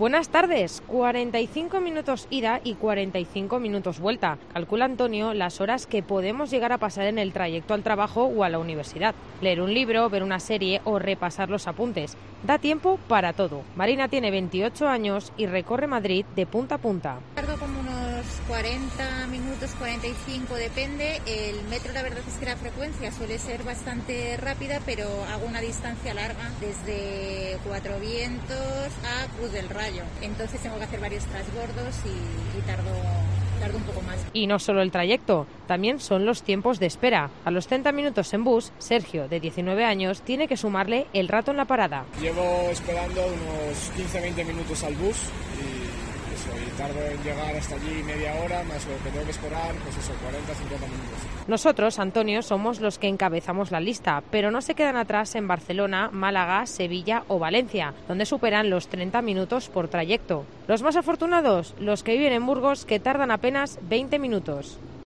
Buenas tardes, 45 minutos ida y 45 minutos vuelta. Calcula Antonio las horas que podemos llegar a pasar en el trayecto al trabajo o a la universidad. Leer un libro, ver una serie o repasar los apuntes. Da tiempo para todo. Marina tiene 28 años y recorre Madrid de punta a punta. Tardo como unos 40 minutos, 45, depende. El metro, la verdad es que la frecuencia suele ser bastante rápida, pero hago una distancia larga desde Cuatro Vientos a Cruz del Rayo. Entonces tengo que hacer varios transbordos y tardo un poco más. Y no solo el trayecto, también son los tiempos de espera. A los 30 minutos en bus, Sergio, de 19 años, tiene que sumarle el rato en la parada. Llevo esperando unos 15-20 minutos al bus y tardo en llegar hasta allí media hora, más lo que tengo que esperar, pues eso, 40-50 minutos. Nosotros, Antonio, somos los que encabezamos la lista, pero no se quedan atrás en Barcelona, Málaga, Sevilla o Valencia, donde superan los 30 minutos por trayecto. Los más afortunados, los que viven en Burgos, que tardan apenas 20 minutos.